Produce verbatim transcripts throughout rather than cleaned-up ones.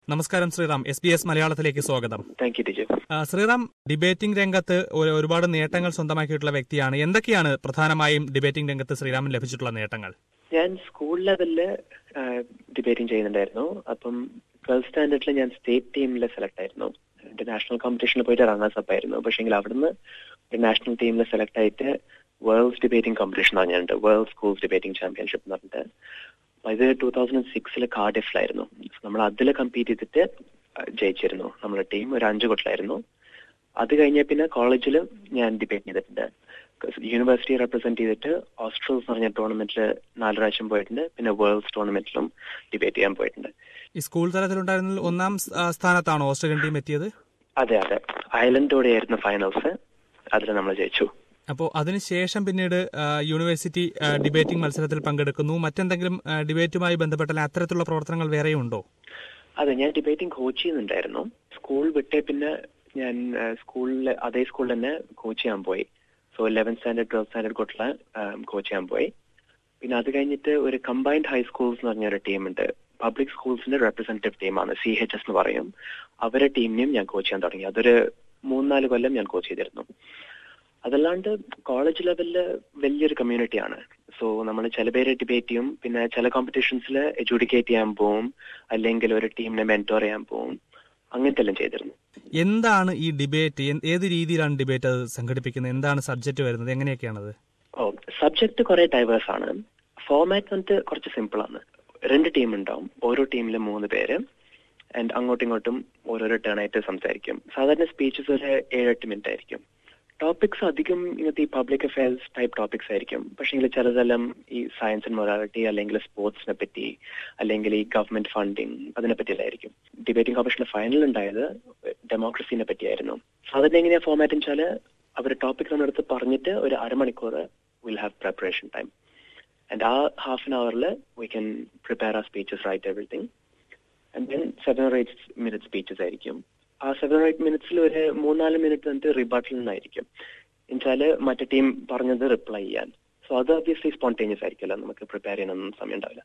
നമസ്കാരം Sriram, S B S മലയാളത്തിലേക്ക് സ്വാഗതം. Thank you Tiju. Sriram, debating രംഗത്ത് ഒരുപാട് നേട്ടങ്ങൾ സ്വന്തമാക്കിയിട്ടുള്ള വ്യക്തിയാണ്. എന്തൊക്കെയാണ് പ്രധാനമായും ഡിബേറ്റിംഗ് രംഗത്ത് ശ്രീറാമിന് ലഭിച്ചിട്ടുള്ള നേട്ടങ്ങൾ? ഞാൻ സ്കൂൾ ലെവലില് ഡിബേറ്റിംഗ് ചെയ്യുന്നുണ്ടായിരുന്നു. അപ്പം ട്വൽത്ത് സ്റ്റാൻഡേർഡിൽ ഞാൻ സ്റ്റേറ്റ് ടീമിൽ സെലക്ട് ആയിരുന്നു. നാഷണൽ കോമ്പറ്റീഷനിൽ പോയിട്ട് റണ്ണേഴ്സ് അപ്പ് ആയിരുന്നു. പക്ഷെങ്കിൽ അവിടുന്ന് നാഷണൽ ടീമിൽ സെലക്ട് ആയിട്ട് വേൾഡ്സ് ഡിബേറ്റിംഗ് കോമ്പറ്റീഷൻ പറഞ്ഞിട്ടുണ്ട്, വേൾഡ് സ്കൂൾസ് ഡിബേറ്റിംഗ് ചാമ്പ്യൻഷിപ്പ് എന്ന് പറഞ്ഞിട്ട്. ഇത് ടൂ തൗസൻഡ് സിക്സില് കാർഡിഫിലായിരുന്നു. നമ്മൾ അതിൽ കമ്പീറ്റ് ചെയ്തിട്ട് ജയിച്ചിരുന്നു. നമ്മുടെ ടീം ഒരു അഞ്ചു കൊട്ടിലായിരുന്നു. അത് കഴിഞ്ഞ പിന്നെ കോളേജിൽ ഞാൻ ഡിബേറ്റ് ചെയ്തിട്ടുണ്ട്. യൂണിവേഴ്സിറ്റി റെപ്രസെന്റ് ചെയ്തിട്ട് ഓസ്ട്രൽസ് എന്ന് പറഞ്ഞ ടൂർണമെന്റിൽ നാല് പ്രാവശ്യം പോയിട്ടുണ്ട്. പിന്നെ വേൾഡ്സ് ടൂർണമെന്റിലും ഡിബേറ്റ് ചെയ്യാൻ പോയിട്ടുണ്ട്. ഈ സ്കൂൾ തലത്തിലുണ്ടായിരുന്ന ഒന്നാം സ്ഥാനത്താണോ ഓസ്ട്രേലിയൻ ടീം എത്തിയത്? അതെ അതെ, അയർലൻഡോടെയായിരുന്നു ഫൈനൽസ്. അതിൽ നമ്മൾ ജയിച്ചു. അപ്പോൾ അതിനുശേഷം പിന്നീട് യൂണിവേഴ്സിറ്റി ഡിബേറ്റിംഗ് മത്സരത്തിൽ പങ്കെടുക്കുന്നു. മറ്റെന്തെങ്കിലും ഡിബേറ്റുമായി ബന്ധപ്പെട്ട അത്തരത്തിലുള്ള പ്രവർത്തനങ്ങൾ വേറെയും ഉണ്ടോ? അതെ, ഞാൻ ഡിബേറ്റിംഗ് കോച്ച് ചെയ്യുന്നുണ്ടായിരുന്നു. സ്കൂൾ വിട്ടേ പിന്നെ ഞാൻ സ്കൂളിൽ അതേ സ്കൂളിൽ തന്നെ കോച്ച് ചെയ്യാൻ പോയി. So eleventh standard twelfth standard കൊട്ടില് കോച്ച് ചെയ്യാൻ പോയി. പിന്നെ അത് കഴിഞ്ഞിട്ട് ഒരു കമ്പൈൻഡ് ഹൈസ്കൂൾസ് എന്ന് പറഞ്ഞൊരു ടീമുണ്ട്. പബ്ലിക് സ്കൂൾസിന്റെ റെപ്രസെന്റേറ്റീവ് ടീമാണ്, സി എച്ച് എസ് എന്ന് പറയും. അവരുടെ ടീമിനെയും ഞാൻ കോച്ച് ചെയ്യാൻ തുടങ്ങി. അതൊരു മൂന്നാല് കൊല്ലം ഞാൻ കോച്ച് ചെയ്തിരുന്നു. അതല്ലാണ്ട് കോളേജ് ലെവലില് വലിയൊരു കമ്മ്യൂണിറ്റിയാണ്. സോ നമ്മൾ ചില പേര് ഡിബേറ്റ് ചെയ്യും, പിന്നെ ചില കോമ്പറ്റീഷൻസിൽ എഡ്യൂക്കേറ്റ് ചെയ്യാൻ പോവും, അല്ലെങ്കിൽ ഒരു ടീമിനെ മെന്റോർ ചെയ്യാൻ പോവും. അങ്ങനത്തെ എല്ലാം ചെയ്തിരുന്നു. എന്താണ് ഈ ഡിബേറ്റ്? ഏത് രീതിയിലാണ് ഡിബേറ്റ് അത് സംഘടിപ്പിക്കുന്നത്? എന്താണ് സബ്ജക്ട് വരുന്നത്? എങ്ങനെയൊക്കെയാണത്? ഓ, സബ്ജക്ട് കുറെ ഡൈവേഴ്സ് ആണ്. ഫോർമാറ്റ് വന്നിട്ട് കുറച്ച് സിമ്പിൾ ആണ്. രണ്ട് ടീം ഉണ്ടാവും. ഓരോ ടീമിൽ മൂന്ന് പേര് ആൻഡ് അങ്ങോട്ടും ഇങ്ങോട്ടും ഓരോരോ ടേൺ ആയിട്ട് സംസാരിക്കും. സാധാരണ സ്പീച്ചസ് ഒരു ഏഴെട്ട് മിനിറ്റ് ആയിരിക്കും. ടോപ്പിക്സ് അധികം ഇങ്ങനത്തെ ഈ പബ്ലിക് അഫയേഴ്സ് ടൈപ്പ് ടോപ്പിക്സ് ആയിരിക്കും. പക്ഷേ ചിലതെല്ലാം ഈ സയൻസ് ആൻഡ് മൊറാലിറ്റി, അല്ലെങ്കിൽ സ്പോർട്സിനെ പറ്റി, അല്ലെങ്കിൽ ഈ ഗവൺമെന്റ് ഫണ്ടിങ്, അതിനെ പറ്റിയില്ലായിരിക്കും. ഡിബേറ്റിംഗ് കോമ്പറ്റീഷന്റെ ഫൈനൽ ഉണ്ടായത് ഡെമോക്രസിനെ പറ്റിയായിരുന്നു. സാധാരണ എങ്ങനെയാ ഫോർമാറ്റ് വെച്ചാല് അവർ ടോപ്പിക് നമ്മുടെ അടുത്ത് പറഞ്ഞിട്ട് ഒരു അരമണിക്കൂർ will have preparation time. And uh half an അവറിൽ we can prepare uh speeches, write everything. And then seven or eight minute speeches ആയിരിക്കും. ആ സെവൻ ഓർ എയ്റ്റ് മിനിറ്റ്സിൽ ഒരു മൂന്നാല് മിനിറ്റ് വന്നിട്ട് റിബട്ടൽ നിന്നായിരിക്കും. എന്നുവെച്ചാല് മറ്റേ ടീം പറഞ്ഞത് റിപ്ലൈ ചെയ്യാൻ. സോ അത് ഒബ്വിയസ്ലി സ്പോണ്ടേനിയസ് ആയിരിക്കുമല്ലോ, നമുക്ക് പ്രിപ്പയർ ചെയ്യാനൊന്നും സമയം ഉണ്ടാവില്ല.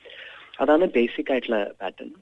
അതാണ് ബേസിക് ആയിട്ടുള്ള പാറ്റേൺ.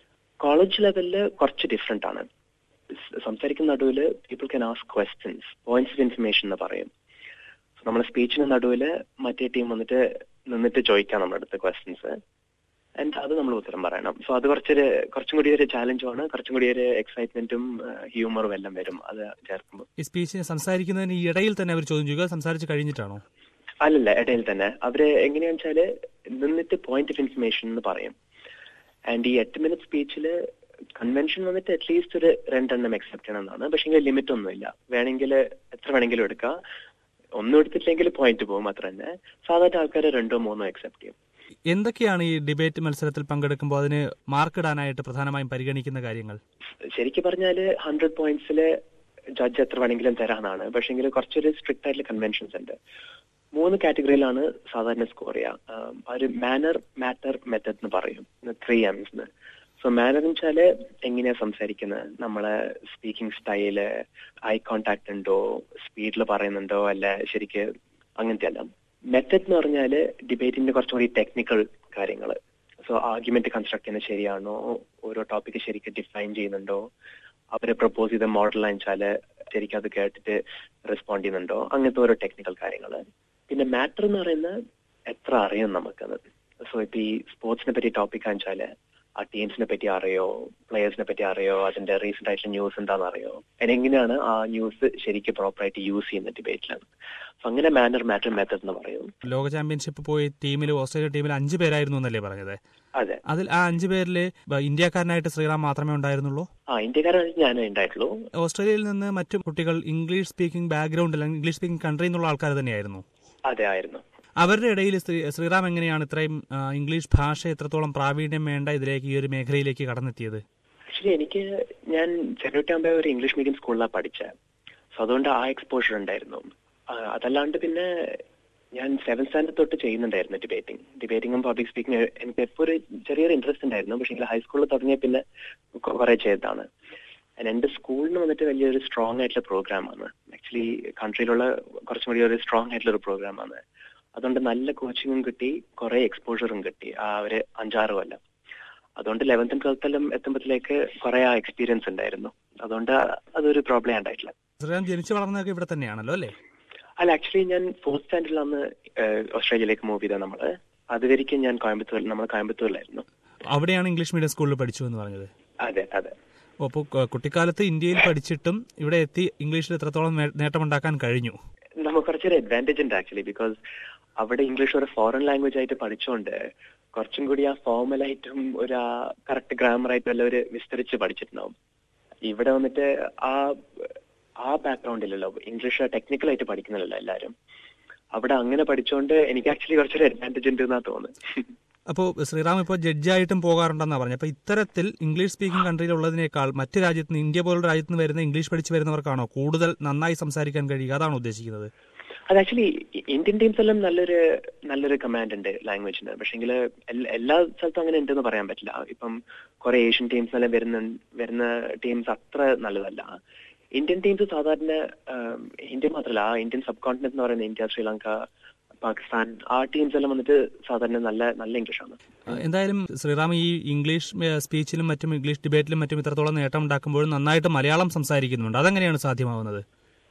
കോളേജ് ലെവലില് കുറച്ച് ഡിഫറെന്റ് ആണ്. സംസാരിക്കുന്ന നടുവിൽ people can ask questions, points of information എന്ന് പറയും. നമ്മുടെ സ്പീച്ചിന് നടുവിൽ മറ്റേ ടീം വന്നിട്ട് നിന്നിട്ട് ചോദിക്കാം നമ്മുടെ അടുത്ത് ക്വസ്റ്റ്യൻസ്. ആൻഡ് അത് നമ്മൾ ഉത്തരം പറയണം. സോ അത് കുറച്ചൊരു കുറച്ചും കൂടി ഒരു ചാലഞ്ചുമാണ്. കുറച്ചും കൂടി ഒരു എക്സൈറ്റ്മെന്റും ഹ്യൂമറും എല്ലാം വരും അത് ചേർക്കുമ്പോൾ. ഈ സ്പീച്ച് സംസാരിക്കുന്നതിന് ഇടയിൽ തന്നെ അവർ ചോദ്യം ചെയ്യുക, സംസാരിച്ച് കഴിഞ്ഞിട്ടാണോ? അല്ലല്ല, ഇടയിൽ തന്നെ. അവര് എങ്ങനെയാണെന്ന് വെച്ചാല് നിന്നിട്ട് പോയിന്റ് ഓഫ് ഇൻഫർമേഷൻ എന്ന് പറയും. ആൻഡ് ഈ എട്ട് മിനിറ്റ് സ്പീച്ചില് കൺവെൻഷൻ വന്നിട്ട് അറ്റ്ലീസ്റ്റ് ഒരു രണ്ടെണ്ണം അക്സെപ്റ്റ് ചെയ്യണമെന്നാണ്. പക്ഷേ ലിമിറ്റ് ഒന്നുമില്ല. വേണമെങ്കിൽ എത്ര വേണമെങ്കിലും എടുക്കാം. ഒന്നും എടുത്തിട്ടില്ലെങ്കിൽ പോയിന്റ് പോകും, അത്ര തന്നെ. സാധാരണ ആൾക്കാർ രണ്ടോ മൂന്നോ അക്സെപ്റ്റ് ചെയ്യും. എന്തൊക്കെയാണ് ഈ ഡിബേറ്റ് മത്സരത്തിൽ പങ്കെടുക്കുമ്പോൾ അതിന് മാർക്ക് ഇടാനായിട്ട് പ്രധാനമായും പരിഗണിക്കുന്ന കാര്യങ്ങൾ? ശരിക്കും പറഞ്ഞാല് ഹൺഡ്രഡ് പോയിന്റ്സില് ജഡ്ജ് എത്ര വേണമെങ്കിലും തരാനാണ്. പക്ഷെങ്കിൽ കുറച്ചൊരു സ്ട്രിക്റ്റ് ആയിട്ടുള്ള കൺവെൻഷൻസ് ഉണ്ട്. മൂന്ന് കാറ്റഗറിയിലാണ് സാധാരണ സ്കോർ ചെയ്യുക. ഒരു മാനർ, മാറ്റർ, മെത്തഡ് എന്ന് പറയും, ത്രീ എംസ്. സോ മാനർ എന്ന് വെച്ചാല് എങ്ങനെയാ സംസാരിക്കുന്നത്, നമ്മളെ സ്പീക്കിംഗ് സ്റ്റൈല്, ഐ കോണ്ടാക്ട് ഉണ്ടോ, സ്പീഡിൽ പറയുന്നുണ്ടോ അല്ല, ശരിക്ക് അങ്ങനത്തെ എല്ലാം. മെത്തഡ് എന്ന് പറഞ്ഞാല് ഡിബേറ്റിന്റെ കുറച്ചുകൂടി ടെക്നിക്കൽ കാര്യങ്ങൾ. സോ ആർഗ്യുമെന്റ് കൺസ്ട്രക്ട് ചെയ്യുന്നത് ശരിയാണോ, ഓരോ ടോപ്പിക് ശരിക്കും ഡിഫൈൻ ചെയ്യുന്നുണ്ടോ, അവരെ പ്രപ്പോസ് ചെയ്ത മോഡൽ വെച്ചാല് ശരിക്കും അത് കേട്ടിട്ട് റെസ്പോണ്ട് ചെയ്യുന്നുണ്ടോ, അങ്ങനത്തെ ഓരോ ടെക്നിക്കൽ കാര്യങ്ങൾ. പിന്നെ മാറ്റർ എന്ന് പറയുന്നത് എത്ര അറിയും നമുക്കത്. സോ ഇപ്പൊ ഈ സ്പോർട്സിനെ പറ്റി ടോപ്പിക് വെച്ചാല് ആ ടീംസിനെ പറ്റി അറിയോ, പ്ലേയേഴ്സിനെ പറ്റി അറിയോ, അതിന്റെ റീസെന്റ് ആയിട്ടുള്ള ന്യൂസ് എന്താണെന്ന് അറിയോ, എങ്ങനെയാണ് ആ ന്യൂസ് ശരിക്കും പ്രോപ്പറായിട്ട് യൂസ് ചെയ്യുന്ന ഡിബേറ്റിലാണ്. അങ്ങനെ മാനർ, മാറ്റർ, മെത്തഡ് എന്ന് പറയും. ലോക ചാമ്പ്യൻഷിപ്പ് പോയി ടീമിൽ, ഓസ്ട്രേലിയ ടീമിൽ അഞ്ചു പേരായിരുന്നു എന്നല്ലേ പറഞ്ഞത്? അതെ. അതിൽ ആ അഞ്ചു പേരില് ഇന്ത്യക്കാരനായിട്ട് ശ്രീറാം മാത്രമേ ഉണ്ടായിരുന്നുള്ളൂ? ആ, ഇന്ത്യക്കാരനായിട്ട് ഞാനേ ഉണ്ടായിട്ടുള്ളൂ. ഓസ്ട്രേലിയയിൽ നിന്ന് മറ്റു കുട്ടികൾ ഇംഗ്ലീഷ് സ്പീക്കിംഗ് ബാക്ക്ഗ്രൗണ്ട് അല്ലെങ്കിൽ ഇംഗ്ലീഷ് സ്പീക്കിംഗ് കൺട്രി എന്നുള്ള ആൾക്കാർ തന്നെയായിരുന്നു? അതെ, ആയിരുന്നു. അവരുടെ ഇടയിൽ ശ്രീറാം എങ്ങനെയാണ് ഇത്രയും ഇംഗ്ലീഷ് ഭാഷ എത്രത്തോളം പ്രാവീണ്യം വേണ്ട ഇതിലേക്ക്, ഈ ഒരു മേഖലയിലേക്ക് കടന്നെത്തിയത്? ആക്ച്വലി എനിക്ക് ഞാൻ ചെറുട്ടാകുമ്പോ ഒരു ഇംഗ്ലീഷ് മീഡിയം സ്കൂളിലാണ് പഠിച്ചത്. സോ അതുകൊണ്ട് ആ എക്സ്പോഷർ ഉണ്ടായിരുന്നു. അതല്ലാണ്ട് പിന്നെ ഞാൻ സെവൻത് സ്റ്റാൻഡേർഡ് തൊട്ട് ചെയ്യുന്നുണ്ടായിരുന്നു ഡിബേറ്റിംഗ് ഡിബേറ്റിംഗും പബ്ലിക് സ്പീക്കിംഗ്. എനിക്ക് എപ്പോൾ ഒരു ചെറിയൊരു ഇൻട്രസ്റ്റ് ഉണ്ടായിരുന്നു. പക്ഷേ ഹൈസ്കൂളിൽ തുടങ്ങിയ പിന്നെ കുറെ ചെയ്തതാണ്. എന്റെ സ്കൂളിന് വന്നിട്ട് വലിയൊരു സ്ട്രോങ് ആയിട്ടുള്ള പ്രോഗ്രാമാണ്. ആക്ച്വലി കൺട്രിയിലുള്ള കുറച്ചും കൂടി ഒരു സ്ട്രോങ് ആയിട്ടുള്ള ഒരു പ്രോഗ്രാമാണ്. അതുകൊണ്ട് നല്ല കോച്ചിങ്ങും കിട്ടി, കുറെ എക്സ്പോഷറും കിട്ടി ആ ഒരു അഞ്ചാറ് കൊല്ലം. അതുകൊണ്ട് ലെവൻത്തും ട്വൽത്തെല്ലാം എത്തുമ്പോഴത്തേക്ക് കുറെ ആ എക്സ്പീരിയൻസ് ഉണ്ടായിരുന്നു. അതുകൊണ്ട് അതൊരു പ്രോബ്ലം ഉണ്ടായിട്ടില്ല. ശ്രീറാം ജനിച്ചു വളർന്നതൊക്കെ ഇവിടെ തന്നെയാണല്ലോ അല്ലേ? അല്ല, ആക്ച്വലി ഞാൻ ഫോർത്ത് സ്റ്റാൻഡേർഡിലാണ് ഓസ്ട്രേലിയയിലേക്ക് മൂവ് ചെയ്തത്. നമ്മള് അതുവരെയ്ക്കും ഞാൻ കോയമ്പത്തൂർ നമ്മൾ കോയമ്പത്തൂരിലായിരുന്നു. അവിടെയാണ് ഇംഗ്ലീഷ് മീഡിയം സ്കൂളിൽ പഠിച്ചു എന്ന് പറഞ്ഞത്? അതെ അതെ. അപ്പോൾ കുട്ടിക്കാലത്ത് ഇന്ത്യയിൽ പഠിച്ചിട്ടും ഇവിടെ എത്തി ഇംഗ്ലീഷിൽ എത്രത്തോളം നേട്ടമുണ്ടാക്കാൻ കഴിഞ്ഞു? നമുക്ക് കുറച്ചൊരു അഡ്വാൻറ്റേജ് ഉണ്ട് ആക്ച്വലി. ബിക്കോസ് അവിടെ ഇംഗ്ലീഷ് ഒരു ഫോറിൻ ലാംഗ്വേജ് ആയിട്ട് പഠിച്ചുകൊണ്ട് കുറച്ചും കൂടി ആ ഫോർമലായിട്ടും ഒരു കറക്റ്റ് ഗ്രാമർ ആയിട്ടും എല്ലാം ഒരു വിസ്തരിച്ച് പഠിച്ചിട്ടുണ്ടാവും. ഇവിടെ വന്നിട്ട് ആ ആ ബാക്ക്ഗ്രൗണ്ടിലല്ലോ, ഇംഗ്ലീഷ് ടെക്നിക്കൽ ആയിട്ട് പഠിക്കുന്നില്ലല്ലോ എല്ലാവരും. അവിടെ അങ്ങനെ പഠിച്ചുകൊണ്ട് എനിക്ക് ആക്ച്വലി കുറച്ചൊരു അഡ്വാൻറ്റേജ് ഉണ്ട് എന്നാ തോന്നുന്നത്. അപ്പോൾ ശ്രീറാം ഇപ്പോൾ ജഡ്ജായിട്ടും പോകാറുണ്ടെന്നാ പറഞ്ഞു. അപ്പോൾ ഇത്തരത്തിൽ ഇംഗ്ലീഷ് സ്പീക്കിംഗ് കൺട്രിയിലുള്ളതിനേക്കാൾ മറ്റു രാജ്യത്ത് നിന്ന്, ഇന്ത്യ പോലുള്ള രാജ്യത്ത് നിന്ന് വരുന്ന ഇംഗ്ലീഷ് പഠിച്ച് വരുന്നവർക്കാണോ കൂടുതൽ നന്നായി സംസാരിക്കാൻ കഴിയുക? അതാണോ ഉദ്ദേശിക്കുന്നത്? അത് ആക്ച്വലി ഇന്ത്യൻ ടീംസ് എല്ലാം നല്ലൊരു നല്ലൊരു കമാൻഡ് ഉണ്ട് ലാംഗ്വേജിന്. പക്ഷെങ്കിൽ എല്ലാ സ്ഥലത്തും അങ്ങനെ ഉണ്ടെന്ന് പറയാൻ പറ്റില്ല. ഇപ്പം കുറെ ഏഷ്യൻ ടീംസ് എല്ലാം വരുന്ന വരുന്ന ടീംസ് അത്ര നല്ലതല്ല. ഇന്ത്യൻ ടീംസ് സാധാരണ ഇന്ത്യ മാത്രമല്ല, ആ ഇന്ത്യൻ സബ് കോണ്ടിനെന്റ് എന്ന് പറയുന്നത് ഇന്ത്യ, ശ്രീലങ്ക, പാകിസ്ഥാൻ, ആ ടീംസ് എല്ലാം വന്നിട്ട് സാധാരണ നല്ല നല്ല ഇംഗ്ലീഷാണ്. എന്തായാലും ശ്രീറാം ഈ ഇംഗ്ലീഷ് സ്പീച്ചിലും മറ്റും ഇംഗ്ലീഷ് ഡിബേറ്റിലും മറ്റും ഇത്രത്തോളം നേട്ടം ഉണ്ടാക്കുമ്പോഴും നന്നായിട്ട് മലയാളം സംസാരിക്കുന്നുണ്ട്. അതെങ്ങനെയാണ് സാധ്യമാവുന്നത്?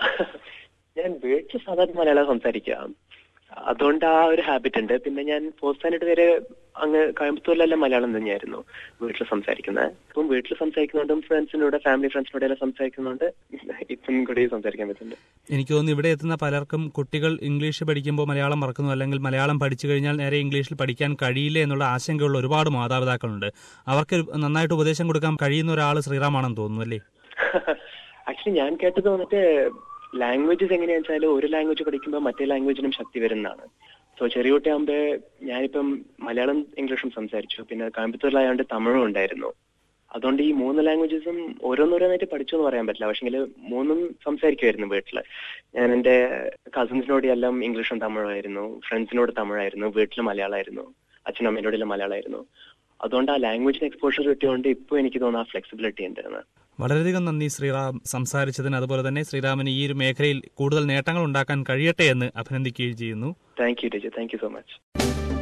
ഞാൻ വീട്ടിൽ സാധാരണ മലയാളം സംസാരിക്കുക, അതുകൊണ്ട് ആ ഒരു ഹാബിറ്റ് ഉണ്ട്. പിന്നെ ഞാൻ ഫോർത്ത് സ്റ്റാൻഡേർഡ് വരെ അങ്ങ് കോയമ്പത്തൂരിലെല്ലാം മലയാളം തന്നെയായിരുന്നു വീട്ടിൽ സംസാരിക്കുന്നത്. ഇപ്പം വീട്ടിൽ സംസാരിക്കുന്നുണ്ടും ഫ്രണ്ട്സിനോട് ഫാമിലി ഫ്രണ്ട്സിനോട് എല്ലാം സംസാരിക്കുന്നുണ്ട് ഇപ്പം കൂടി സംസാരിക്കാൻ പറ്റുന്നുണ്ട്. എനിക്ക് തോന്നുന്നു ഇവിടെ എത്തുന്ന പലർക്കും കുട്ടികൾ ഇംഗ്ലീഷ് പഠിക്കുമ്പോൾ മലയാളം മറക്കുന്നു, അല്ലെങ്കിൽ മലയാളം പഠിച്ചു കഴിഞ്ഞാൽ നേരെ ഇംഗ്ലീഷിൽ പഠിക്കാൻ കഴിയില്ല എന്നുള്ള ആശങ്കയുള്ള ഒരുപാട് മാതാപിതാക്കളുണ്ട്. അവർക്ക് നന്നായിട്ട് ഉപദേശം കൊടുക്കാൻ കഴിയുന്ന ഒരാൾ ശ്രീറാമാണെന്ന് തോന്നുന്നു അല്ലേ? ആക്ച്വലി ഞാൻ കേട്ടത് വന്നിട്ട് ലാംഗ്വേജസ് എങ്ങനെയാണെന്ന് വെച്ചാൽ ഒരു ലാംഗ്വേജ് പഠിക്കുമ്പോൾ മറ്റേ ലാംഗ്വേജിനും ശക്തി വരുന്നതാണ്. സോ ചെറിയ കുട്ടിയാകുമ്പോൾ ഞാനിപ്പം മലയാളം ഇംഗ്ലീഷും സംസാരിച്ചു, പിന്നെ കോയമ്പത്തൂരിലായതുകൊണ്ട് തമിഴും ഉണ്ടായിരുന്നു. അതുകൊണ്ട് ഈ മൂന്ന് ലാംഗ്വേജസും ഓരോന്നോരോന്നായിട്ട് പഠിച്ചു എന്ന് പറയാൻ പറ്റില്ല. പക്ഷെങ്കിൽ മൂന്നും സംസാരിക്കുമായിരുന്നു വീട്ടില്. ഞാൻ എന്റെ കസിൻസിനോട് എല്ലാം ഇംഗ്ലീഷും തമിഴായിരുന്നു, ഫ്രണ്ട്സിനോട് തമിഴായിരുന്നു, വീട്ടിൽ മലയാളമായിരുന്നു, അച്ഛനും അമ്മേനോടെല്ലാം മലയാളമായിരുന്നു. അതുകൊണ്ട് ആ ലാംഗ്വേജിന് എക്സ്പോഷർ കിട്ടിയതുകൊണ്ട് ഇപ്പോൾ എനിക്ക് തോന്നുന്നു ആ ഫ്ലെക്സിബിലിറ്റി ഉണ്ടായിരുന്നു. വളരെയധികം നന്ദി ശ്രീറാം സംസാരിച്ചതിന്. അതുപോലെ തന്നെ ശ്രീറാമിന് ഈ ഒരു മേഖലയിൽ കൂടുതൽ നേട്ടങ്ങൾ ഉണ്ടാക്കാൻ കഴിയട്ടെ എന്ന് അഭിനന്ദിക്കുകയും ചെയ്യുന്നു. Thank you teacher, thank you so much.